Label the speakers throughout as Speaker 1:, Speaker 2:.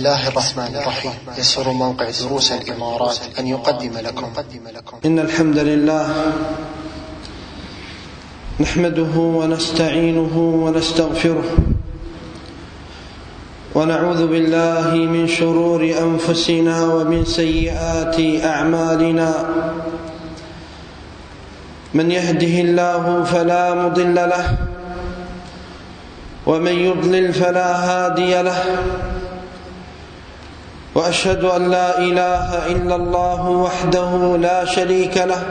Speaker 1: الله الرحمن الرحيم. يسر موقع دروس الإمارات أن يقدم لكم
Speaker 2: إن الحمد لله نحمده ونستعينه ونستغفره ونعوذ بالله من شرور أنفسنا ومن سيئات أعمالنا. من يهده الله فلا مضل له ومن يضلل فلا هادي له، وأشهد أن لا إله إلا الله وحده لا شريك له،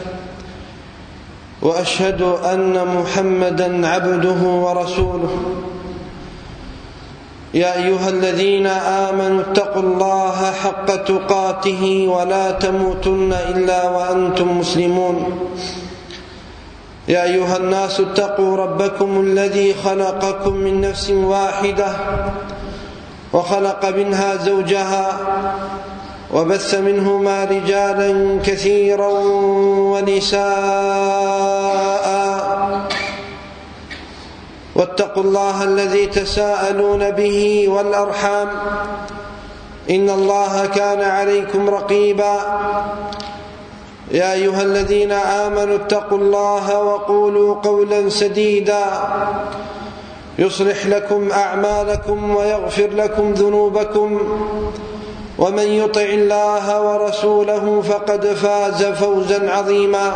Speaker 2: وأشهد أن محمدًا عبده ورسوله. يا أيها الذين آمنوا اتقوا الله حق تقاته ولا تموتن إلا وأنتم مسلمون. يا أيها الناس اتقوا ربكم الذي خلقكم من نفس واحدة وخلق منها زوجها وبث منهما رجالا كثيرا ونساء، واتقوا الله الذي تساءلون به والأرحام إن الله كان عليكم رقيبا. يا أيها الذين آمنوا اتقوا الله وقولوا قولا سديدا يصلح لكم أعمالكم ويغفر لكم ذنوبكم، ومن يطع الله ورسوله فقد فاز فوزا عظيما.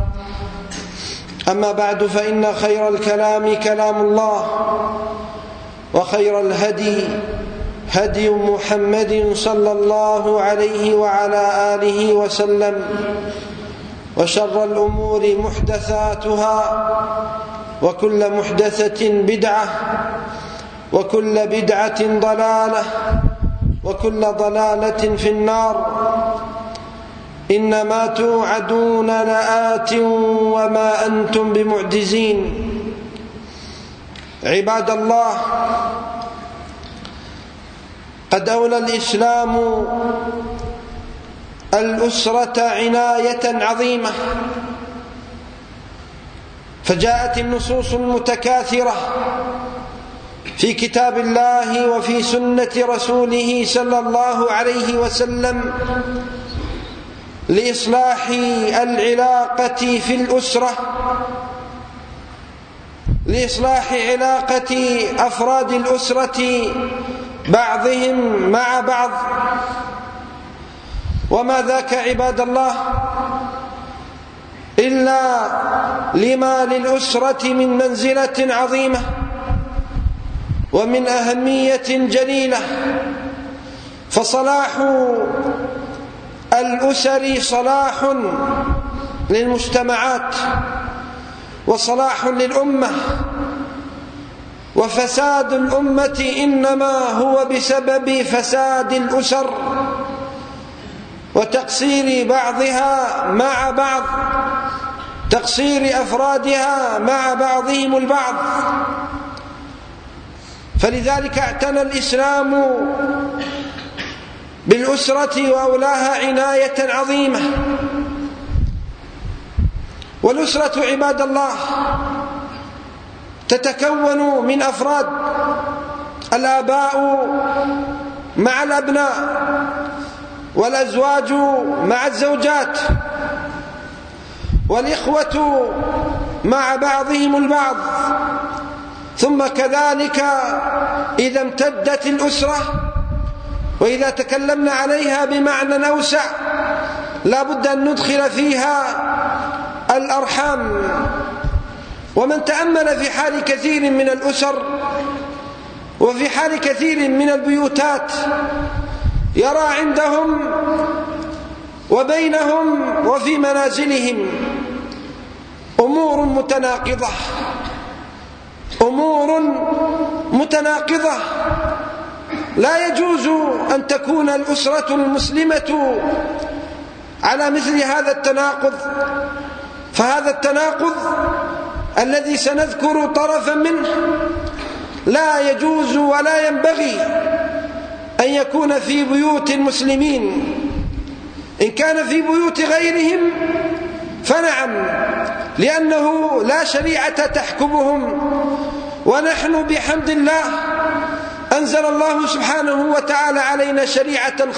Speaker 2: أما بعد، فإن خير الكلام كلام الله، وخير الهدي هدي محمد صلى الله عليه وعلى آله وسلم، وشر الأمور محدثاتها، وكل محدثة بدعة، وكل بدعة ضلالة، وكل ضلالة في النار. إنما توعدون لآت وما أنتم بمعجزين. عباد الله، قد أولى الإسلام الأسرة عناية عظيمة، فجاءت النصوص المتكاثرة في كتاب الله وفي سنة رسوله صلى الله عليه وسلم لإصلاح العلاقة في الأسرة، لإصلاح علاقة أفراد الأسرة بعضهم مع بعض. وما ذاك عباد الله إلا لما للأسرة من منزلة عظيمة ومن أهمية جليلة. فصلاح الأسر صلاح للمجتمعات وصلاح للأمة، وفساد الأمة إنما هو بسبب فساد الأسر وتقصير بعضها مع بعض، تقصير أفرادها مع بعضهم البعض. فلذلك اعتنى الإسلام بالأسرة وأولاها عناية عظيمة. والأسرة عباد الله تتكون من أفراد: الآباء مع الأبناء، والأزواج مع الزوجات، والإخوة مع بعضهم البعض. ثم كذلك إذا امتدت الأسرة، وإذا تكلمنا عليها بمعنى أوسع لا بد أن ندخل فيها الأرحام. ومن تأمل في حال كثير من الأسر وفي حال كثير من البيوتات يرى عندهم وبينهم وفي منازلهم أمور متناقضة، أمور متناقضة. لا يجوز أن تكون الأسرة المسلمة على مثل هذا التناقض. فهذا التناقض الذي سنذكر طرفا منه لا يجوز ولا ينبغي أن يكون في بيوت المسلمين. إن كان في بيوت غيرهم فنعم، لأنه لا شريعة تحكمهم، ونحن بحمد الله أنزل الله سبحانه وتعالى علينا شريعة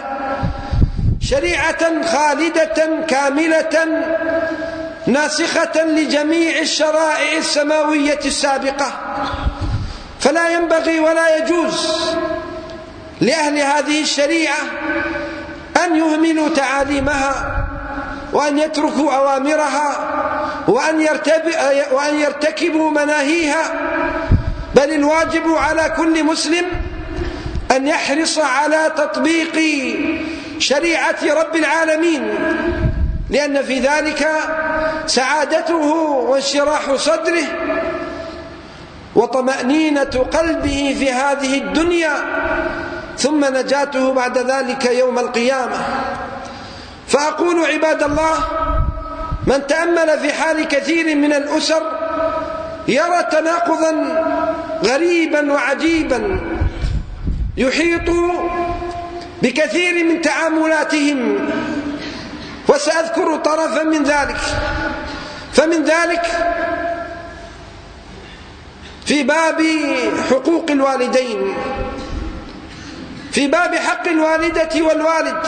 Speaker 2: خالدة كاملة ناسخة لجميع الشرائع السماوية السابقة، فلا ينبغي ولا يجوز لأهل هذه الشريعة أن يهملوا تعاليمها وأن يتركوا أوامرها وأن يرتكبوا مناهيها، بل الواجب على كل مسلم أن يحرص على تطبيق شريعة رب العالمين، لأن في ذلك سعادته وانشراح صدره وطمأنينة قلبه في هذه الدنيا، ثم نجاته بعد ذلك يوم القيامة. فأقول عباد الله، من تأمل في حال كثير من الأسر يرى تناقضا غريبا وعجيبا يحيط بكثير من تعاملاتهم، وسأذكر طرفا من ذلك. فمن ذلك في باب حقوق الوالدين، في باب حق الوالدة والوالد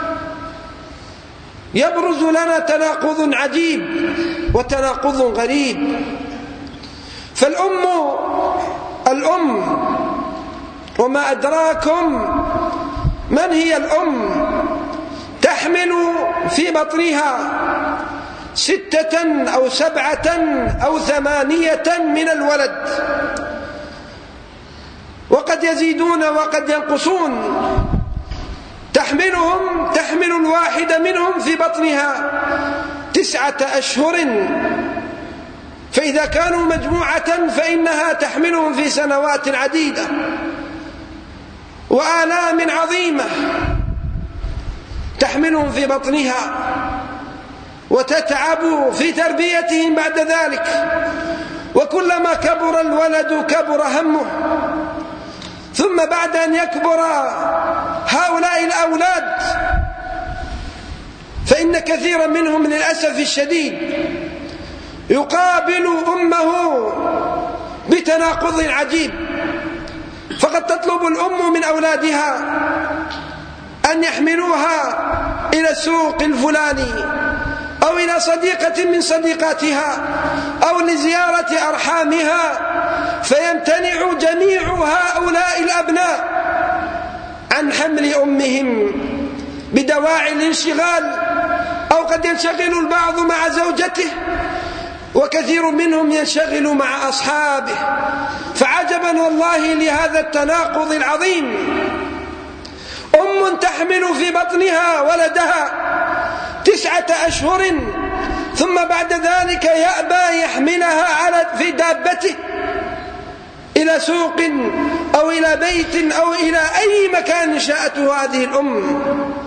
Speaker 2: يبرز لنا تناقض عجيب وتناقض غريب. فالأم وما أدراكم من هي الأم؟ تحمل في بطنها 6 أو 7 أو 8 من الولد، وقد يزيدون وقد ينقصون. تحمل الواحد منهم في بطنها 9 أشهر، فإذا كانوا مجموعة فإنها تحملهم في سنوات عديدة وآلام عظيمة تحملهم في بطنها، وتتعب في تربيتهم بعد ذلك، وكلما كبر الولد كبر همه. ثم بعد أن يكبر هؤلاء الأولاد فإن كثيرا منهم للأسف الشديد يقابل أمه بتناقض عجيب. فقد تطلب الأم من أولادها أن يحملوها إلى السوق الفلاني أو إلى صديقة من صديقاتها أو لزيارة أرحامها، فيمتنع جميع هؤلاء الأبناء عن حمل أمهم بدواعي الانشغال، أو قد ينشغل البعض مع زوجته وكثير منهم ينشغل مع أصحابه. فعجبا والله لهذا التناقض العظيم، أم تحمل في بطنها ولدها 9 أشهر ثم بعد ذلك يأبى يحملها في دابته إلى سوق أو إلى بيت أو إلى أي مكان شاءته هذه الأم.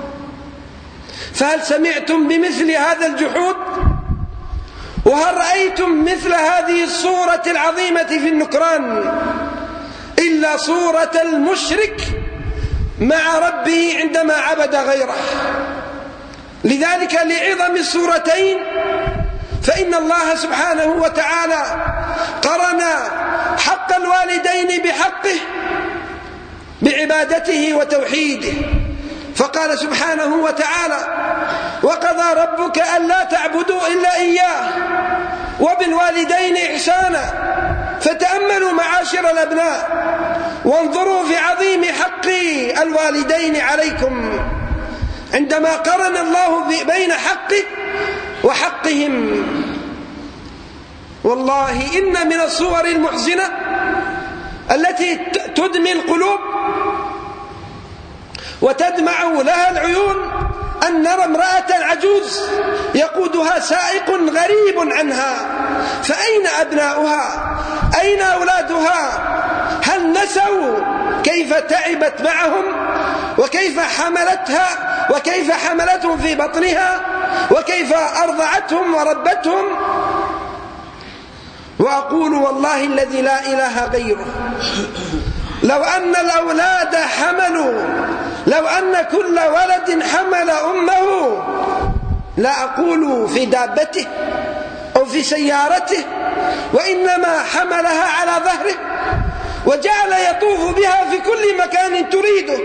Speaker 2: فهل سمعتم بمثل هذا الجحود؟ وهل رأيتم مثل هذه الصورة العظيمة في النكران؟ إلا صورة المشرك مع ربه عندما عبد غيره. لذلك لعظم الصورتين فإن الله سبحانه وتعالى قرن حق الوالدين بحقه بعبادته وتوحيده، فقال سبحانه وتعالى: وقضى ربك ألا تعبدوا إلا إياه وبالوالدين إحسانا. فتأملوا معاشر الأبناء وانظروا في عظيم حق الوالدين عليكم عندما قرن الله بين حقه وحقهم. والله إن من الصور المحزنة التي تدمي القلوب وتدمع لها العيون أن نرى امرأة عجوز يقودها سائق غريب عنها، فأين أبناؤها؟ أين أولادها؟ هل نسوا كيف تعبت معهم وكيف حملتها وكيف حملتهم في بطنها وكيف أرضعتهم وربتهم؟ وأقول والله الذي لا إله غيره، لو أن الأولاد لو أن كل ولد حمل أمه، لا أقول في دابته أو في سيارته، وإنما حملها على ظهره وجعل يطوف بها في كل مكان تريده،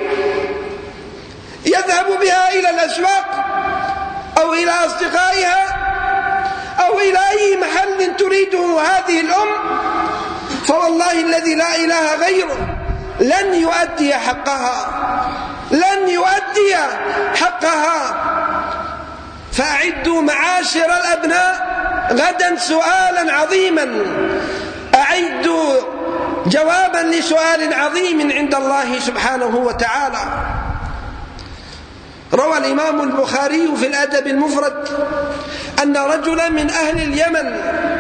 Speaker 2: يذهب بها إلى الأسواق أو إلى أصدقائها أو إلى أي محل تريده هذه الأم، فوالله الذي لا إله غيره لن يؤدي حقها، لن يؤدي حقها. فأعدوا معاشر الأبناء غدا سؤالا عظيما، أعدوا جوابا لسؤال عظيم عند الله سبحانه وتعالى. روى الإمام البخاري في الأدب المفرد أن رجلا من أهل اليمن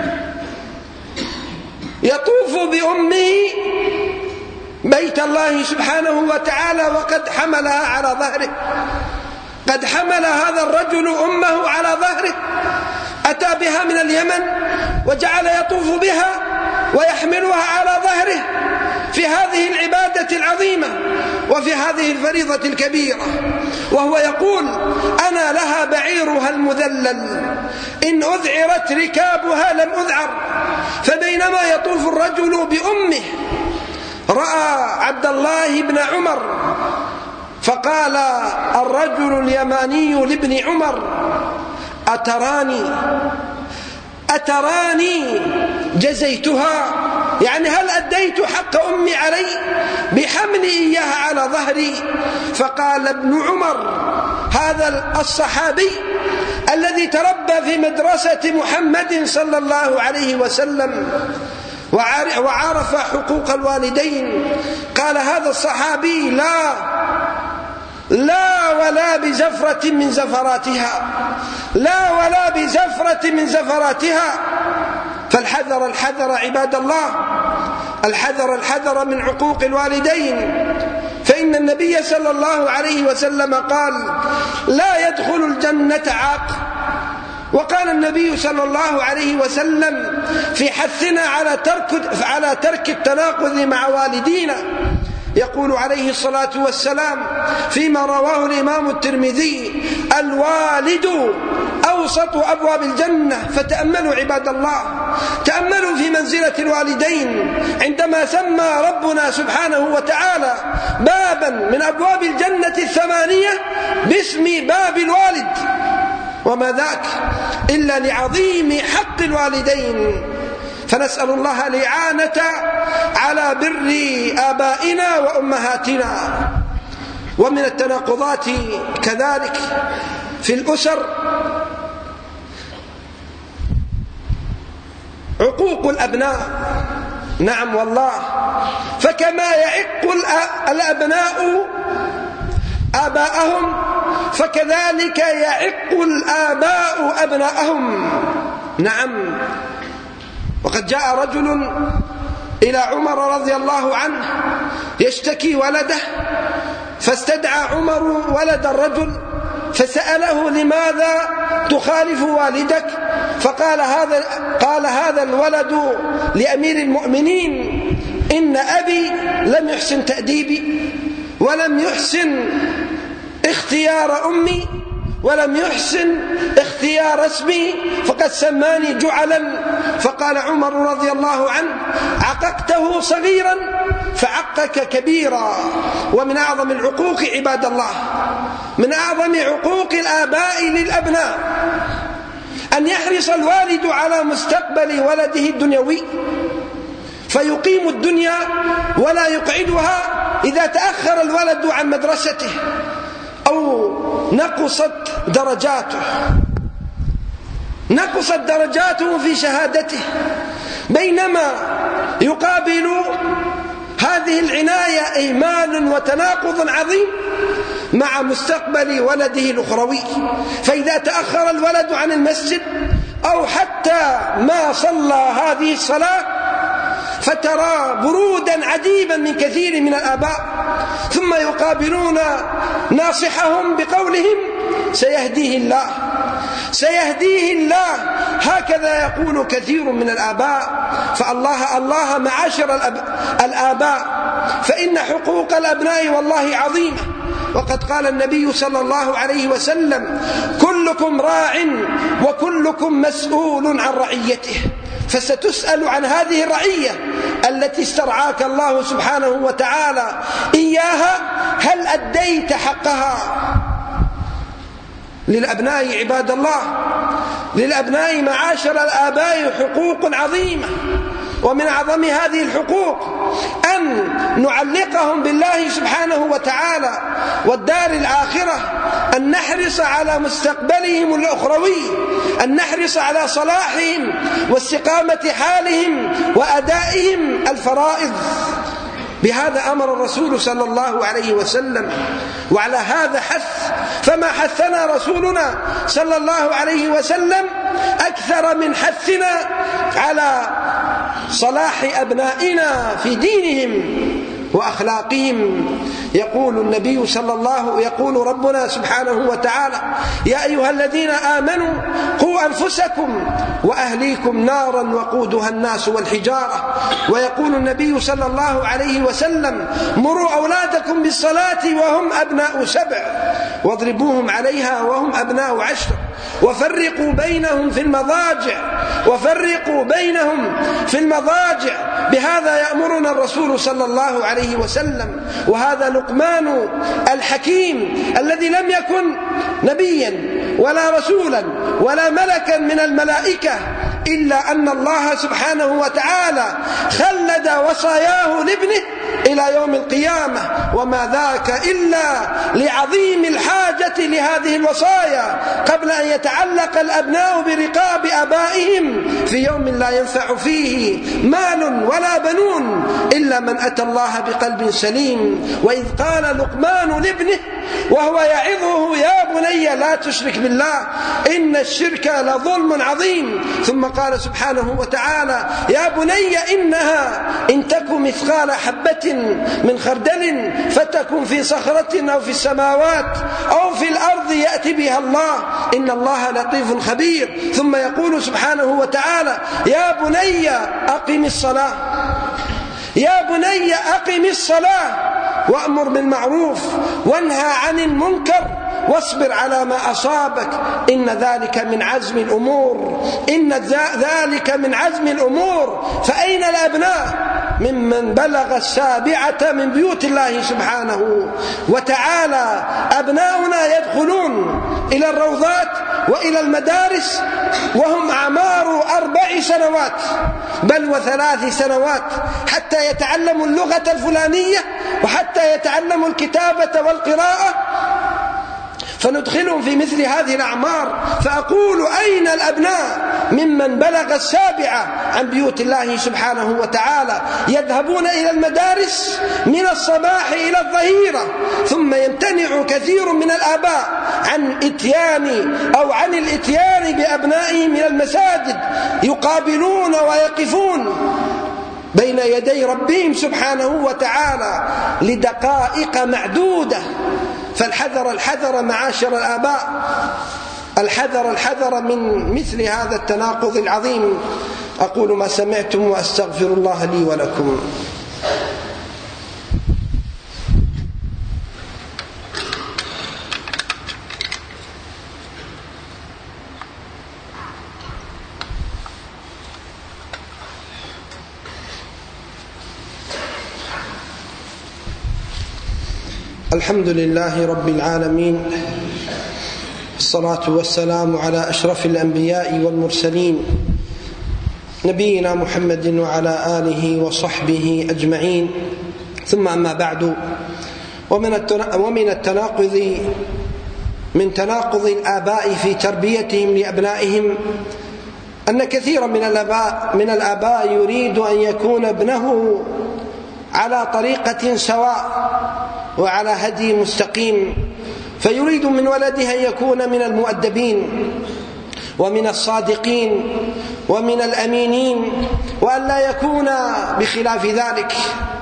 Speaker 2: يطوف بأمه بيت الله سبحانه وتعالى وقد حملها على ظهره، قد حمل هذا الرجل أمه على ظهره، أتى بها من اليمن وجعل يطوف بها ويحملها على ظهره في هذه العبادة العظيمة وفي هذه الفريضة الكبيرة، وهو يقول: أنا لها بعيرها المذلل، إن أذعرت ركابها لم أذعر. فبينما يطوف الرجل بأمه رأى عبد الله بن عمر، فقال الرجل اليماني لابن عمر: أتراني جزيتها؟ يعني هل أديت حق أمي علي بحملي إياها على ظهري؟ فقال ابن عمر: هذا الصحابي الذي تربى في مدرسة محمد صلى الله عليه وسلم وعرف حقوق الوالدين، قال هذا الصحابي لا ولا بزفرة من زفراتها، لا ولا بزفرة من زفراتها. فالحذر الحذر عباد الله، الحذر من عقوق الوالدين، فإن النبي صلى الله عليه وسلم قال: لا يدخل الجنة عاق. وقال النبي صلى الله عليه وسلم في حثنا على ترك التناقض مع والدينا، يقول عليه الصلاة والسلام فيما رواه الإمام الترمذي: الوالد أوسط أبواب الجنة. فتأملوا عباد الله، تأملوا في منزلة الوالدين عندما سمى ربنا سبحانه وتعالى بابا من أبواب الجنة 8 باسم باب الوالد، وما ذاك إلا لعظيم حق الوالدين. فنسأل الله الإعانة على بر آبائنا وأمهاتنا. ومن التناقضات كذلك في الأسر عقوق الأبناء. نعم والله، فكما يعق الأبناء آباءهم فكذلك يعق الآباء أبناءهم. نعم، وقد جاء رجل إلى عمر رضي الله عنه يشتكي ولده، فاستدعى عمر ولد الرجل فسأله: لماذا تخالف والدك؟ قال هذا الولد لأمير المؤمنين: إن أبي لم يحسن تأديبي ولم يحسن اختيار أمي ولم يحسن اختيار اسمي، فقد سماني جعلا. فقال عمر رضي الله عنه: عققته صغيرا فعقك كبيرا. ومن أعظم العقوق عباد الله، من أعظم عقوق الآباء للأبناء أن يحرص الوالد على مستقبل ولده الدنيوي، فيقيم الدنيا ولا يقعدها إذا تأخر الولد عن مدرسته أو نقصت درجاته في شهادته، بينما يقابل هذه العناية إهمال وتناقض عظيم مع مستقبل ولده الأخروي. فإذا تأخر الولد عن المسجد أو حتى ما صلى هذه الصلاة فترى برودا عجيبا من كثير من الآباء، ثم يقابلون ناصحهم بقولهم: سيهديه الله، سيهديه الله. هكذا يقول كثير من الآباء. فالله معاشر الآباء، فإن حقوق الأبناء والله عظيمة. وقد قال النبي صلى الله عليه وسلم: كلكم راع وكلكم مسؤول عن رعيته. فستسأل عن هذه الرعية التي استرعاك الله سبحانه وتعالى إياها هل أديت حقها؟ للأبناء عباد الله، للأبناء معاشر الآباء حقوق عظيمة، ومن أعظم هذه الحقوق أن نعلقهم بالله سبحانه وتعالى والدار الآخرة، أن نحرص على مستقبلهم الأخروي، أن نحرص على صلاحهم واستقامة حالهم وأدائهم الفرائض. بهذا أمر الرسول صلى الله عليه وسلم، وعلى هذا حث، فما حثنا رسولنا صلى الله عليه وسلم أكثر من حثنا على صلاح أبنائنا في دينهم وأخلاقهم. يقول ربنا سبحانه وتعالى: يا أيها الذين آمنوا قوا أنفسكم وأهليكم نارا وقودها الناس والحجارة. ويقول النبي صلى الله عليه وسلم: مروا أولادكم بالصلاة وهم أبناء 7 واضربوهم عليها وهم أبناء 10 وفرقوا بينهم في المضاجع. بهذا يأمرنا الرسول صلى الله عليه وسلم. وهذا لقمان الحكيم الذي لم يكن نبيا ولا رسولا ولا ملكا من الملائكة، إلا أن الله سبحانه وتعالى خلد وصاياه لابنه إلى يوم القيامة، وما ذاك إلا لعظيم الحاجة لهذه الوصايا قبل أن يتعلق الأبناء برقاب آبائهم في يوم لا ينفع فيه مال ولا بنون إلا من أتى الله بقلب سليم. وإذ قال لقمان لابنه وهو يعظه: يا بني لا تشرك بالله إن الشرك لظلم عظيم. ثم قال سبحانه وتعالى: يا بني إنها إن تك مثقال حبة من خردل فتكن في صخرة أو في السماوات أو في الأرض يأتي بها الله إن الله لطيف خبير. ثم يقول سبحانه وتعالى: يا بني أقم الصلاة وأمر بالمعروف وانهى عن المنكر واصبر على ما أصابك إن ذلك من عزم الأمور. فأين الأبناء ممن بلغ 7 من بيوت الله سبحانه وتعالى؟ أبناؤنا يدخلون إلى الروضات وإلى المدارس وهم أعمار 4 سنوات بل و3 سنوات حتى يتعلموا اللغة الفلانية وحتى يتعلموا الكتابة والقراءة، فندخلهم في مثل هذه الأعمار. فأقول: أين الأبناء ممن بلغ 7 عن بيوت الله سبحانه وتعالى؟ يذهبون إلى المدارس من الصباح إلى الظهيرة، ثم يمتنع كثير من الآباء عن الإتيان بأبنائهم من المساجد، يقابلون ويقفون بين يدي ربهم سبحانه وتعالى لدقائق معدودة. فالحذر معاشر الآباء، الحذر من مثل هذا التناقض العظيم. أقول ما سمعتم وأستغفر الله لي ولكم. الحمد لله رب العالمين، الصلاة والسلام على أشرف الأنبياء والمرسلين نبينا محمد وعلى آله وصحبه أجمعين. ثم أما بعد، من تناقض الآباء في تربيتهم لأبنائهم أن كثيرا من الآباء يريد أن يكون ابنه على طريقة سواء وعلى هدي مستقيم، فيريد من ولده أن يكون من المؤدبين ومن الصادقين ومن الأمينين، وأن لا يكون بخلاف ذلك.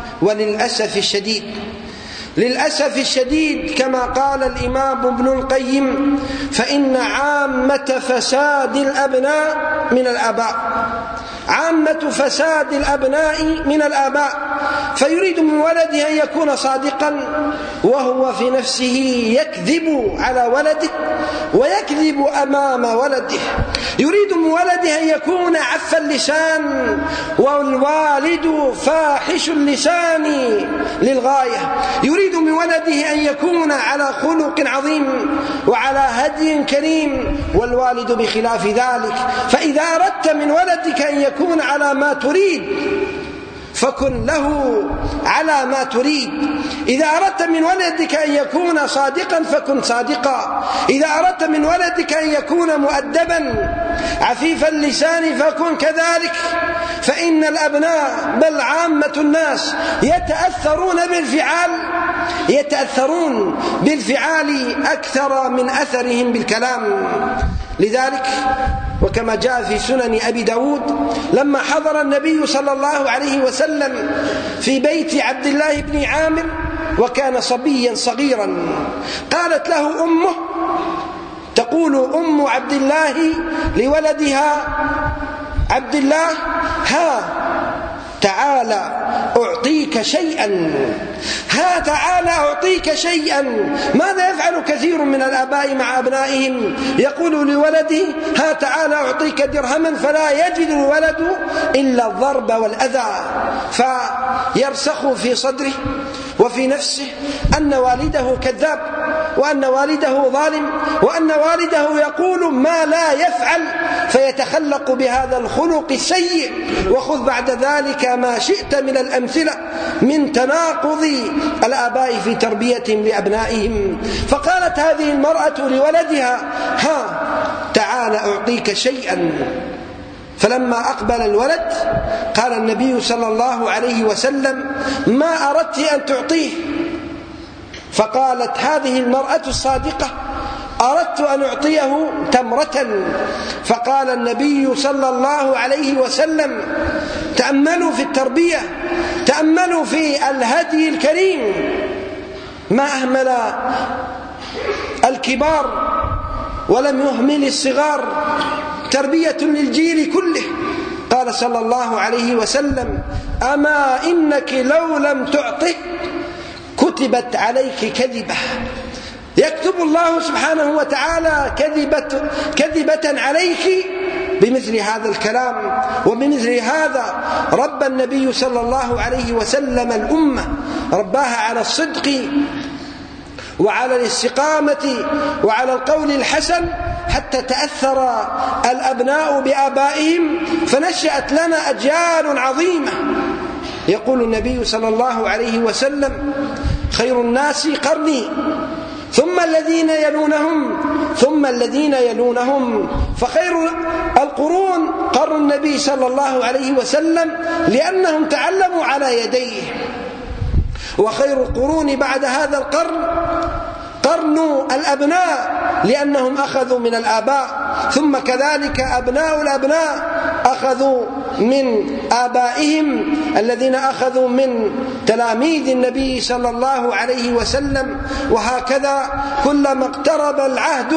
Speaker 2: للأسف الشديد كما قال الإمام ابن القيم: فإن عامة فساد الأبناء من الآباء. فيريد من ولده أن يكون صادقا وهو في نفسه يكذب على ولده ويكذب أمام ولده. يريد من ولده أن يكون عف اللسان والوالد فاحش اللسان للغاية. يريد من ولده أن يكون على خلق عظيم وعلى هدي كريم والوالد بخلاف ذلك. فإذا أردت من ولدك أن يكون على ما تريد فكن له على ما تريد. إذا أردت من ولدك أن يكون صادقا فكن صادقا. إذا أردت من ولدك أن يكون مؤدبا عفيف اللسان فكن كذلك. فإن الأبناء بل عامة الناس يتأثرون بالفعال أكثر من أثرهم بالكلام. لذلك وكما جاء في سنن أبي داود لما حضر النبي صلى الله عليه وسلم في بيت عبد الله بن عامر وكان صبيا صغيرا، قالت له أمه، تقول أم عبد الله لولدها عبد الله: ها تعالى أعطيك شيئا، ها تعالى أعطيك شيئا. ماذا يفعل كثير من الآباء مع أبنائهم؟ يقول لولده: ها تعالى أعطيك درهما، فلا يجد الولد إلا الضرب والأذى، فيرسخ في صدره وفي نفسه أن والده كذاب، وأن والده ظالم، وأن والده يقول ما لا يفعل، فيتخلق بهذا الخلق السيء. وخذ بعد ذلك ما شئت من الأمثلة من تناقض الآباء في تربيتهم لأبنائهم. فقالت هذه المرأة لولدها: ها تعال أعطيك شيئا. فلما أقبل الولد قال النبي صلى الله عليه وسلم: ما أردت أن تعطيه؟ فقالت هذه المرأة الصادقة: أردت أن أعطيه تمرة. فقال النبي صلى الله عليه وسلم: تأملوا في التربية، تأملوا في الهدي الكريم، ما أهمل الكبار ولم يهمل الصغار، تربية للجيل كله. قال صلى الله عليه وسلم: أما إنك لو لم تعطه كتبت عليك كذبة. يكتب الله سبحانه وتعالى كذبة عليك بمثل هذا الكلام. وبمثل هذا ربى النبي صلى الله عليه وسلم الأمة، رباها على الصدق وعلى الاستقامة وعلى القول الحسن حتى تأثر الأبناء بآبائهم، فنشأت لنا أجيال عظيمة. يقول النبي صلى الله عليه وسلم: خير الناس قرني ثم الذين يلونهم ثم الذين يلونهم. فخير القرون قرن النبي صلى الله عليه وسلم لأنهم تعلموا على يديه، وخير القرون بعد هذا القرن قرن الأبناء لأنهم أخذوا من الآباء، ثم كذلك أبناء الأبناء أخذوا من آبائهم الذين أخذوا من تلاميذ النبي صلى الله عليه وسلم. وهكذا كلما اقترب العهد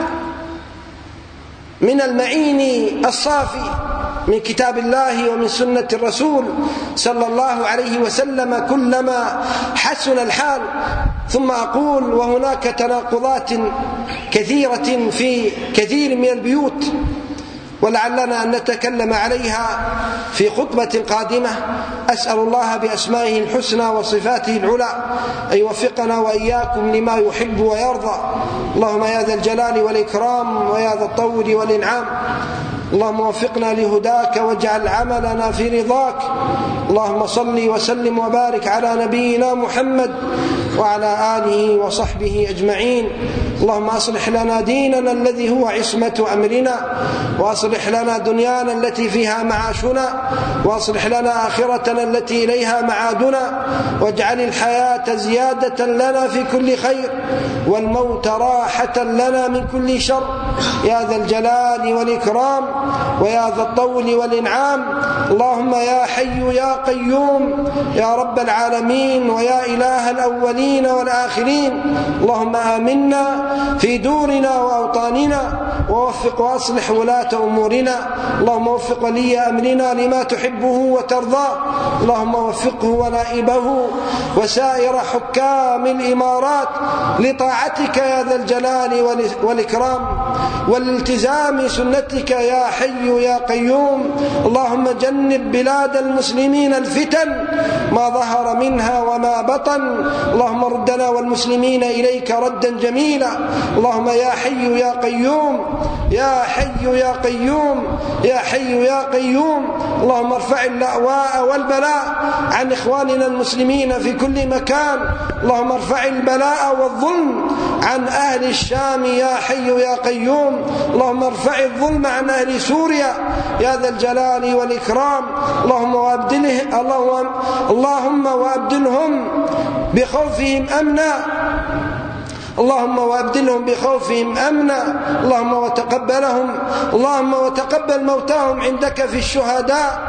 Speaker 2: من المعين الصافي من كتاب الله ومن سنة الرسول صلى الله عليه وسلم كلما حسن الحال. ثم أقول: وهناك تناقضات كثيرة في كثير من البيوت، ولعلنا أن نتكلم عليها في خطبة قادمة. أسأل الله بأسمائه الحسنى وصفاته العلى أن يوفقنا وإياكم لما يحب ويرضى. اللهم يا ذا الجلال والإكرام ويا ذا الطول والإنعام، اللهم وفقنا لهداك واجعل عملنا في رضاك. اللهم صل وسلم وبارك على نبينا محمد وعلى آله وصحبه أجمعين. اللهم أصلح لنا ديننا الذي هو عصمة أمرنا، وأصلح لنا دنيانا التي فيها معاشنا، وأصلح لنا آخرتنا التي إليها معادنا، واجعل الحياة زيادة لنا في كل خير والموت راحة لنا من كل شر يا ذا الجلال والإكرام ويا ذا الطول والإنعام. اللهم يا حي يا قيوم يا رب العالمين ويا إله الأولين الأولين والآخرين. اللهم آمنا في دورنا وأوطاننا، ووفق وأصلح ولاة أمورنا. اللهم وفق ولي أمرنا لما تحبه وترضاه. اللهم وفقه ونائبه وسائر حكام الإمارات لطاعتك يا ذا الجلال والإكرام، والالتزام سنتك يا حي يا قيوم. اللهم جنب بلاد المسلمين الفتن ما ظهر منها وما بطن. اللهم ردنا والمسلمين إليك ردا جميلا. اللهم يا حي يا قيوم، يا حي يا قيوم، يا حي يا قيوم. اللهم ارفع اللأواء والبلاء عن إخواننا المسلمين في كل مكان. اللهم ارفع البلاء والظلم عن أهل الشام يا حي يا قيوم. اللهم ارفع الظلم عن أهل سوريا يا ذا الجلال والإكرام. اللهم وأبدلهم بخوفهم أمنا. اللهم وأبدلهم بخوفهم أمنا. اللهم وتقبل موتاهم عندك في الشهداء.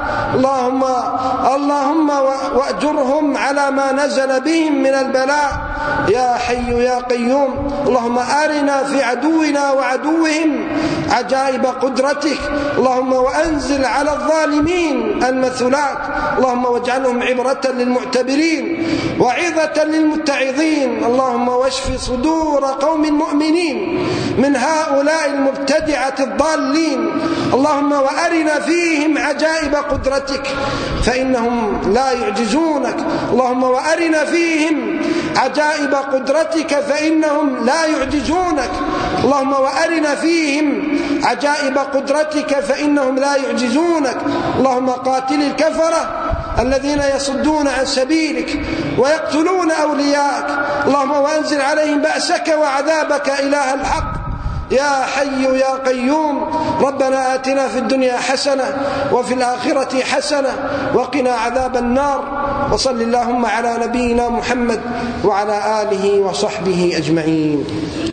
Speaker 2: اللهم وأجرهم على ما نزل بهم من البلاء يا حي يا قيوم. اللهم أرنا في عدونا وعدوهم عجائب قدرتك. اللهم وأنزل على الظالمين المثلات. اللهم واجعلهم عبرة للمعتبرين وعظة للمتعظين. اللهم واشف صدور قوم مؤمنين من هؤلاء المبتدعة الضالين. اللهم وأرنا فيهم عجائب قدرتك فإنهم لا يعجزونك. اللهم وأرنا فيهم عجائب قدرتك فإنهم لا يعجزونك. اللهم وأرنا فيهم عجائب قدرتك فإنهم لا يعجزونك. اللهم قاتل الكفرة الذين يصدون عن سبيلك ويقتلون أولياءك. اللهم وأنزل عليهم بأسك وعذابك إله الحق يا حي يا قيوم. ربنا آتنا في الدنيا حسنة وفي الآخرة حسنة وقنا عذاب النار. وصل اللهم على نبينا محمد وعلى آله وصحبه أجمعين.